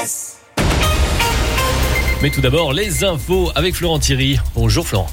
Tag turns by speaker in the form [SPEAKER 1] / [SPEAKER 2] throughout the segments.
[SPEAKER 1] vitesse.
[SPEAKER 2] Mais tout d'abord, les infos avec Florent Thierry. Bonjour Florent.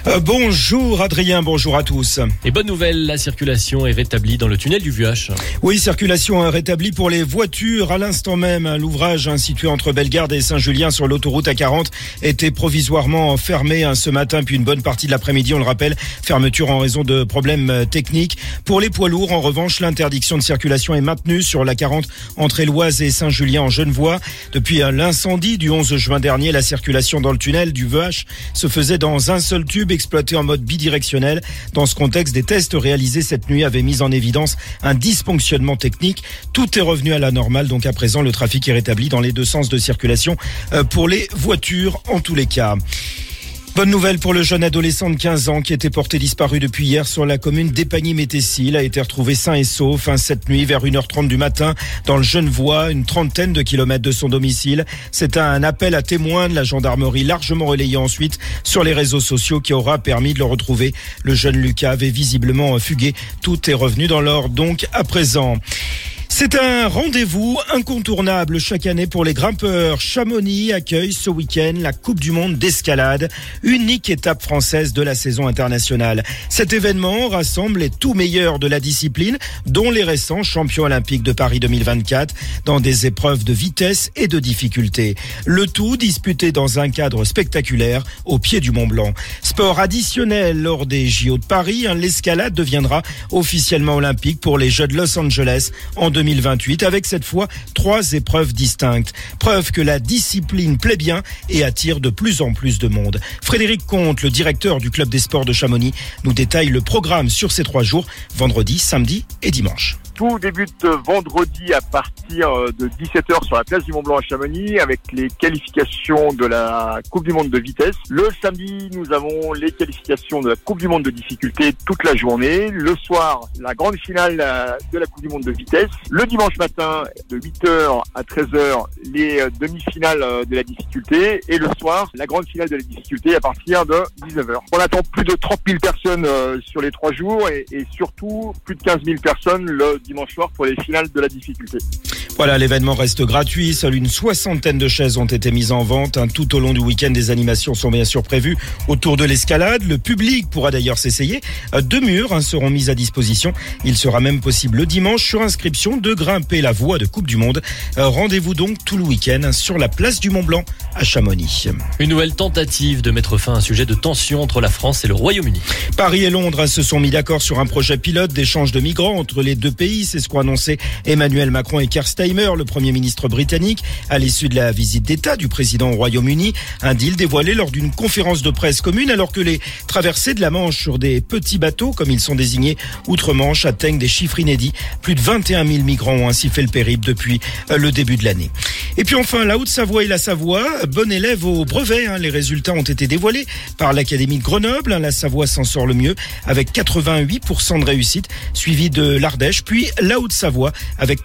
[SPEAKER 3] Bonjour Adrien, bonjour à tous.
[SPEAKER 2] Et bonne nouvelle, la circulation est rétablie dans le tunnel du Vuache.
[SPEAKER 3] Oui, circulation rétablie pour les voitures. À l'instant même, l'ouvrage situé entre Bellegarde et Saint-Julien sur l'autoroute A40 était provisoirement fermé ce matin, puis une bonne partie de l'après-midi, on le rappelle, fermeture en raison de problèmes techniques. Pour les poids lourds, en revanche, l'interdiction de circulation est maintenue sur l'A40 entre Éloise et Saint-Julien en Genevois. Depuis l'incendie du 11 juin dernier, la circulation dans le tunnel du Vuache se faisait dans un seul tube exploité en mode bidirectionnel. Dans ce contexte, des tests réalisés cette nuit avaient mis en évidence un dysfonctionnement technique. Tout est revenu à la normale, donc à présent le trafic est rétabli dans les deux sens de circulation pour les voitures en tous les cas. Bonne nouvelle pour le jeune adolescent de 15 ans qui était porté disparu depuis hier sur la commune d'Épagny-Métessy. Il a été retrouvé sain et sauf cette nuit vers 1h30 du matin dans le Genevois, une trentaine de kilomètres de son domicile. C'est un appel à témoins de la gendarmerie largement relayé ensuite sur les réseaux sociaux qui aura permis de le retrouver. Le jeune Lucas avait visiblement fugué. Tout est revenu dans l'ordre donc à présent. C'est un rendez-vous incontournable chaque année pour les grimpeurs. Chamonix accueille ce week-end la Coupe du Monde d'escalade, unique étape française de la saison internationale. Cet événement rassemble les tout meilleurs de la discipline, dont les récents champions olympiques de Paris 2024, dans des épreuves de vitesse et de difficulté. Le tout disputé dans un cadre spectaculaire au pied du Mont Blanc. Sport additionnel lors des JO de Paris, l'escalade deviendra officiellement olympique pour les Jeux de Los Angeles en 2028, avec cette fois 3 épreuves distinctes. Preuve que la discipline plaît bien et attire de plus en plus de monde. Frédéric Comte, le directeur du club des sports de Chamonix, nous détaille le programme sur ces 3 jours, vendredi, samedi et dimanche.
[SPEAKER 4] Tout débute vendredi à partir de 17h sur la place du Mont Blanc à Chamonix avec les qualifications de la Coupe du Monde de vitesse. Le samedi, nous avons les qualifications de la Coupe du Monde de difficulté toute la journée. Le soir, la grande finale de la Coupe du Monde de vitesse. Le dimanche matin, de 8h à 13h, les demi-finales de la difficulté. Et le soir, la grande finale de la difficulté à partir de 19h. On attend plus de 30 000 personnes sur les 3 jours et surtout plus de 15 000 personnes le dimanche soir pour les finales de la difficulté.
[SPEAKER 3] Voilà, l'événement reste gratuit. Seule une 60aine de chaises ont été mises en vente. Tout au long du week-end, des animations sont bien sûr prévues autour de l'escalade. Le public pourra d'ailleurs s'essayer. 2 murs seront mis à disposition. Il sera même possible le dimanche, sur inscription, de grimper la voie de Coupe du Monde. Rendez-vous donc tout le week-end sur la place du Mont Blanc à Chamonix.
[SPEAKER 2] Une nouvelle tentative de mettre fin à un sujet de tension entre la France et le Royaume-Uni.
[SPEAKER 3] Paris et Londres se sont mis d'accord sur un projet pilote d'échange de migrants entre les deux pays. C'est ce qu'ont annoncé Emmanuel Macron et Keir Starmer, le Premier ministre britannique, à l'issue de la visite d'État du président au Royaume-Uni. Un deal dévoilé lors d'une conférence de presse commune, alors que les traversées de la Manche sur des petits bateaux, comme ils sont désignés, outre-Manche, atteignent des chiffres inédits. Plus de 21 000 migrants ont ainsi fait le périple depuis le début de l'année. Et puis enfin, la Haute-Savoie et la Savoie, bon élève au brevet. Les résultats ont été dévoilés par l'Académie de Grenoble. La Savoie s'en sort le mieux avec 88% de réussite, suivi de l'Ardèche, puis la Haute-Savoie avec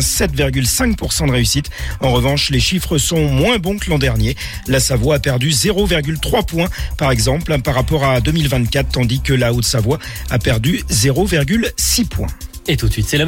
[SPEAKER 3] 87,5% de réussite. En revanche, les chiffres sont moins bons que l'an dernier. La Savoie a perdu 0,3 points, par exemple, par rapport à 2024, tandis que la Haute-Savoie a perdu 0,6 points.
[SPEAKER 2] Et tout de suite, c'est la